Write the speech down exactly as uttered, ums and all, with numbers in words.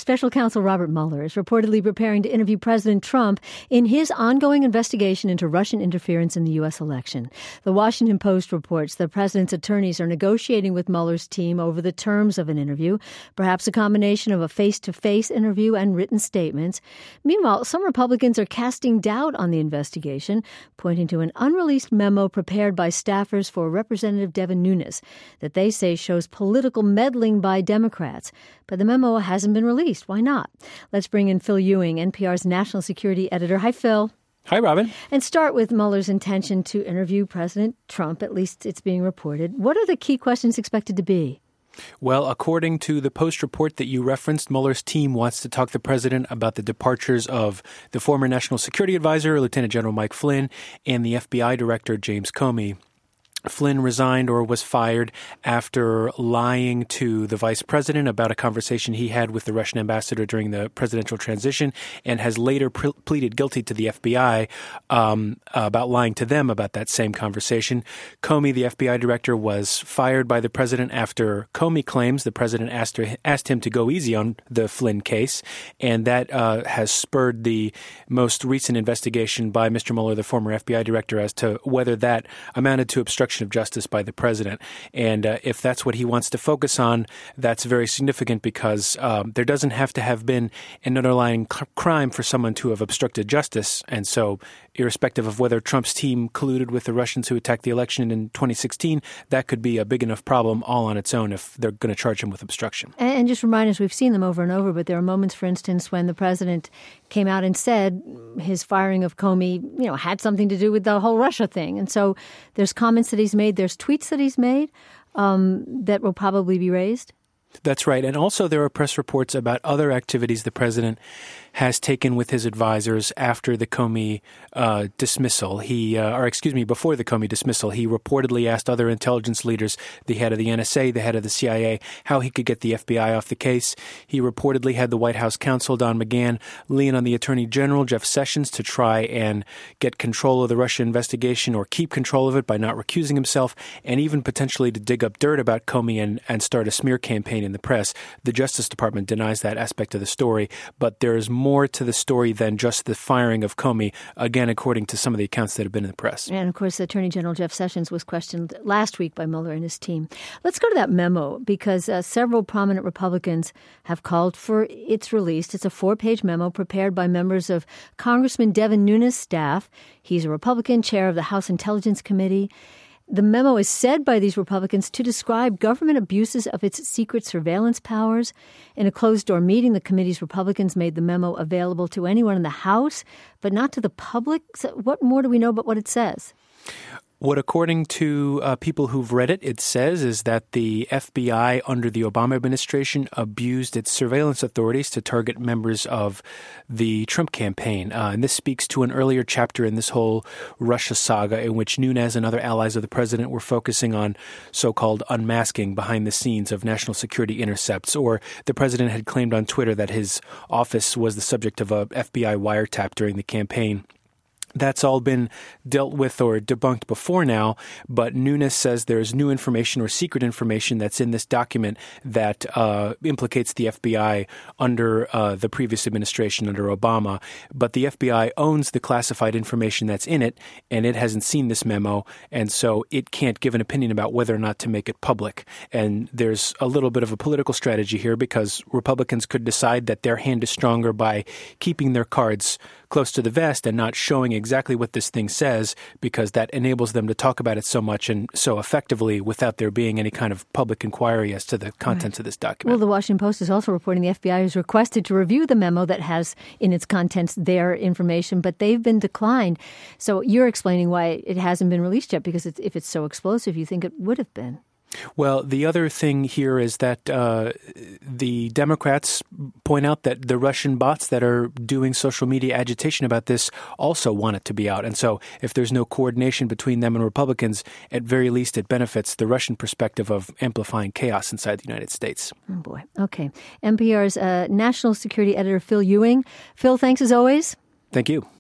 Special Counsel Robert Mueller is reportedly preparing to interview President Trump in his ongoing investigation into Russian interference in the U S election. The Washington Post reports the president's attorneys are negotiating with Mueller's team over the terms of an interview, perhaps a combination of a face-to-face interview and written statements. Meanwhile, some Republicans are casting doubt on the investigation, pointing to an unreleased memo prepared by staffers for Representative Devin Nunes that they say shows political meddling by Democrats. But the memo hasn't been released. Why not? Let's bring in Phil Ewing, N P R's national security editor. Hi, Phil. Hi, Robin. And start with Mueller's intention to interview President Trump. At least it's being reported. What are the key questions expected to be? Well, according to the Post report that you referenced, Mueller's team wants to talk to the president about the departures of the former National Security Advisor, Lieutenant General Mike Flynn, and the F B I Director, James Comey. Flynn resigned or was fired after lying to the vice president about a conversation he had with the Russian ambassador during the presidential transition, and has later pre- pleaded guilty to the F B I um, about lying to them about that same conversation. Comey, the F B I director, was fired by the president after Comey claims the president asked, her, asked him to go easy on the Flynn case, and that uh, has spurred the most recent investigation by Mister Mueller, the former F B I director, as to whether that amounted to obstruction of justice by the president. And uh, if that's what he wants to focus on, that's very significant because um, there doesn't have to have been an underlying c- crime for someone to have obstructed justice. And so irrespective of whether Trump's team colluded with the Russians who attacked the election in twenty sixteen, that could be a big enough problem all on its own if they're going to charge him with obstruction. And just remind us, we've seen them over and over, but there are moments, for instance, when the president came out and said his firing of Comey, you know, had something to do with the whole Russia thing. And so there's comments that he's made, there's tweets that he's made um, that will probably be raised. That's right. And also there are press reports about other activities the president has taken with his advisors after the Comey uh, dismissal. He, uh, or excuse me, before the Comey dismissal, he reportedly asked other intelligence leaders, the head of the N S A, the head of the C I A, how he could get the F B I off the case. He reportedly had the White House counsel, Don McGahn, lean on the Attorney General, Jeff Sessions, to try and get control of the Russia investigation or keep control of it by not recusing himself, and even potentially to dig up dirt about Comey and, and start a smear campaign in the press. The Justice Department denies that aspect of the story, but there is more to the story than just the firing of Comey, again, according to some of the accounts that have been in the press. And, of course, Attorney General Jeff Sessions was questioned last week by Mueller and his team. Let's go to that memo because uh, several prominent Republicans have called for its release. It's a four-page memo prepared by members of Congressman Devin Nunes' staff. He's a Republican, chair of the House Intelligence Committee. The memo is said by these Republicans to describe government abuses of its secret surveillance powers. In a closed-door meeting, the committee's Republicans made the memo available to anyone in the House, but not to the public. So what more do we know about what it says? What, according to uh, people who've read it, it says is that the F B I under the Obama administration abused its surveillance authorities to target members of the Trump campaign. Uh, and this speaks to an earlier chapter in this whole Russia saga in which Nunes and other allies of the president were focusing on so-called unmasking behind the scenes of national security intercepts. Or the president had claimed on Twitter that his office was the subject of a F B I wiretap during the campaign. That's all been dealt with or debunked before now, but Nunes says there's new information or secret information that's in this document that uh, implicates the F B I under uh, the previous administration, under Obama. But the F B I owns the classified information that's in it, and it hasn't seen this memo, and so it can't give an opinion about whether or not to make it public. And there's a little bit of a political strategy here because Republicans could decide that their hand is stronger by keeping their cards close to the vest and not showing exactly what this thing says, because that enables them to talk about it so much and so effectively without there being any kind of public inquiry as to the contents right. of this document. Well, the Washington Post is also reporting the F B I has requested to review the memo that has in its contents their information, but they've been declined. So you're explaining why it hasn't been released yet, because it's, if it's so explosive, you think it would have been. Well, the other thing here is that uh, the Democrats point out that the Russian bots that are doing social media agitation about this also want it to be out. And so if there's no coordination between them and Republicans, at very least it benefits the Russian perspective of amplifying chaos inside the United States. Oh, boy. Okay. N P R's uh, national security editor, Phil Ewing. Phil, thanks as always. Thank you.